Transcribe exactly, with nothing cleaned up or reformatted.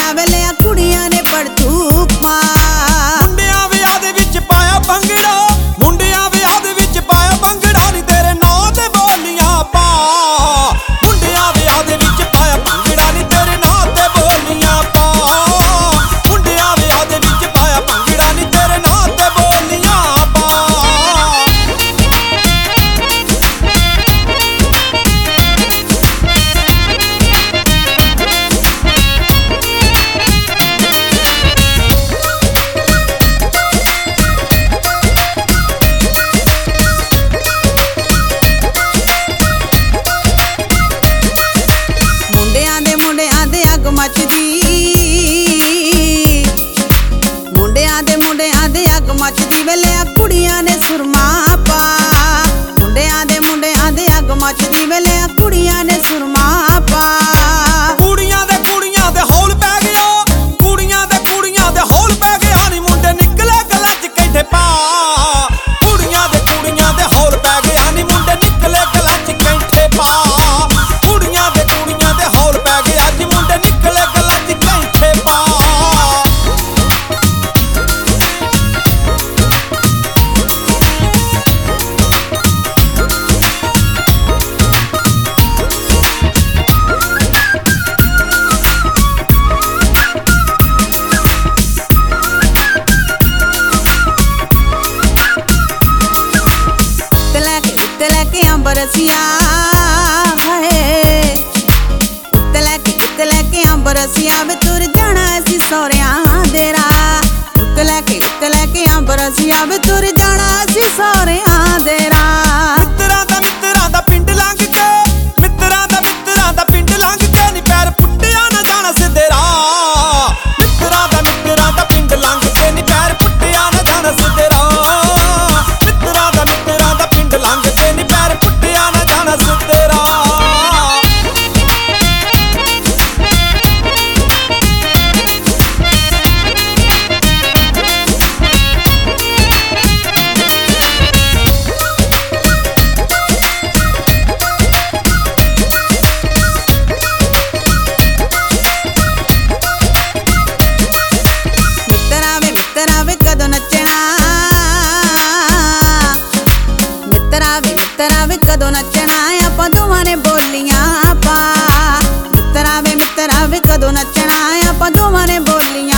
ਮੁੰਡਿਆਂ ਵੇਲਿਆਂ ਕੁੜੀਆਂ ਨੇ ਪੜਤੂਕ ਮਾਰ। ਮੁੰਡਿਆਂ ਵਿਆਹ ਦੇ ਵਿੱਚ ਪਾਇਆ ਭੰਗੜਾ, ਮੁੰਡਿਆਂ ਵਿਆਹ ਦੇ ਵਿੱਚ ਪਾਇਆ ਭੰਗੜਾ ਨੀ ਤੇਰੇ ਨਾਂ ਤੇ ਬੋਲੀਆਂ ਪਾ। ਮੁੰਡਿਆਂ ਵਿਆਹ ਦੇ ਵਿੱਚ ਪਾਇਆ ਭੰਗੜਾ ਨੀ ਤੇਰੇ ਨਾਂ ਤੇ ਬੋਲੀਆਂ ਪਾ। ਮੁੰਡਿਆਂ ਵਿਆਹ ਦੇ ਵਿੱਚ ਪਾਇਆ ਭੰਗੜਾ ਨੀ ਤੇਰੇ ਨਾਂ ਤੇ ਬੋਲੀਆਂ ਪਾ। ਮੁੰਡਿਆਂ ਦੇ ਮੁੰਡਿਆਂ ਦੇ ਅੱਗ ਮੱਚਦੀ, ਮੁੰਡਿਆਂ ਦੇ ਮੁੰਡਿਆਂ ਦੇ ਅੱਗ ਮੱਚਦੀ ਵੇਲਿਆਂ ਕੁੜੀਆਂ ਨੇ ਸੁਰਮਾ ਪਾ। ਮੁੰਡਿਆਂ ਦੇ ਮੁੰਡਿਆਂ ਦੇ ਅੱਗ ਮੱਚਦੀ ਵੇਲਿਆਂ ਕੁੜੀਆਂ ਨੇ ਸੁਰਮਾ ਪਾ। ਕੁੜੀਆਂ ਦੇ ਕੁੜੀਆਂ ਦੇ ਹੌਲ ਪੈ ਗਿਆ, ਕੁੜੀਆਂ ਦੇ ਕੁੜੀਆਂ ਦੇ ਹੌਲ ਪੈ ਗਿਆ ਨੀ ਮੁੰਡੇ ਨਿਕਲੇ ਗਲਾਂ 'ਚ ਕੈਂਠੇ ਪਾ। ਕੁੜੀਆਂ ਦੇ ਕੁੜੀਆਂ ਦੇ ਹੌਲ ਪੈ ਗਿਆ ਨੀ ਮੁੰਡੇ ਨਿਕਲੇ ਗਲਾਂ 'ਚ ਕੈਂਠੇ ਪਾ। ਕੁੜੀਆਂ ਦੇ ਕੁੜੀਆਂ ਦੇ ਹੌਲ ਪੈ ਗਿਆ ਨੀ ਮੁੰਡੇ ਨਿਕਲੇ ਗਲਾਂ 'ਚ ਕੈਂਠੇ ਪਾ। ਉੱਤੇ ਲੈ ਕੇ ਉੱਤੇ ਲੈ ਕੇ ਅੰਬਰਸੀਆ ਹੈ, ਉੱਤੇ ਲੈ ਕੇ ਉੱਤੇ ਲੈ ਕੇ ਅੰਬਰਸੀਆ ਵੇ ਤੁਰ ਜਾਣਾ ਅਸੀਂ ਸਹੁਰਿਆਂ ਦੇ ਰਾਹ। ਉੱਤੇ ਲੈ ਕੇ ਉੱਤੇ ਲੈ ਕੇ ਅੰਬਰਸੀਆ ਵੇ ਤੁਰ ਜਾਣਾ ਅਸੀਂ ਸਹੁਰਿਆਂ ਦੇ ਰਾਹ। ਮਿੱਤਰਾਂ ਦਾ ਮਿੱਤਰਾਂ ਦਾ ਪਿੰਡ ਲੰਘ ਕੇ, ਮਿੱਤਰਾਂ ਦਾ ਮਿੱਤਰਾਂ ਦਾ ਪਿੰਡ ਲੰਘ ਕੇ ਨੀ ਪੈਰ ਪੁੱਟਿਆ ਨਾ ਜਾਣਾ ਸਿੱਧੇ ਰਾਹ। ਮਿੱਤਰਾਂ ਦਾ ਮਿੱਤਰਾਂ ਦਾ ਪਿੰਡ ਲੰਘ ਕੇ ਨੀ ਪੈਰ ਪੁੱਟਿਆ ਨਾ ਜਾਣਾ ਸਿੱਧੇ ਰਾਹ। ਮਿੱਤਰਾਂ ਦਾ ਮਿੱਤਰਾਂ ਦਾ ਪਿੰਡ ਲੰਘ ਕੇ ਨੀ ਪੈਰ ਪੁੱਟਿਆ ਨਾ ਜਾਣਾ ਸਿੱਧੇ ਰਾਹ। ਮਿੱਤਰਾਂ ਵੇ ਮਿੱਤਰਾਂ ਵੇ ਕਦੋਂ ਨੱਚਣਾ, ਮਿੱਤਰਾਂ ਵੇ ਮਿੱਤਰਾਂ ਵੇ ਕਦੋਂ ਨੱਚਣਾ ਆਪਾਂ ਦੋਵਾਂ ਨੇ ਬੋਲੀਆਂ ਪਾ। ਮਿੱਤਰਾਂ ਵੇ ਮਿੱਤਰਾਂ ਵੇ ਕਦੋਂ ਨੱਚਣਾ ਆਪਾਂ ਦੋਵਾਂ ਨੇ ਬੋਲੀਆਂ